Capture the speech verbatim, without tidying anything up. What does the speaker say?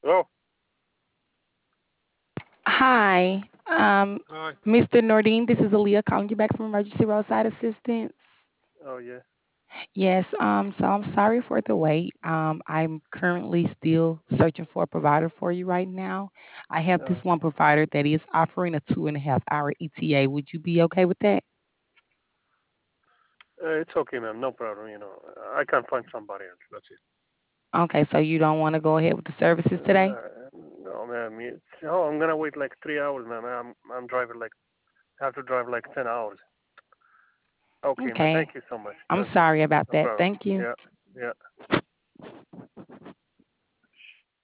Hello. Hi, um, Hi. mister Nordine. This is Aaliyah calling you back from Emergency Roadside Assistance. Oh yeah. Yes, um, so I'm sorry for the wait. Um, I'm currently still searching for a provider for you right now. I have Uh, this one provider that is offering a two and a half hour E T A. Would you be okay with that? uh, it's okay, ma'am. No problem. You know, I can find somebody else. That's it. Okay, so you don't want to go ahead with the services today? Uh, no, ma'am. It's, oh, I'm gonna wait like three hours, ma'am. I'm I'm driving like have to drive like ten hours. Okay, ma'am. Okay, Thank you so much. I'm That's it. sorry about No that. problem. Thank you. Yeah. Yeah.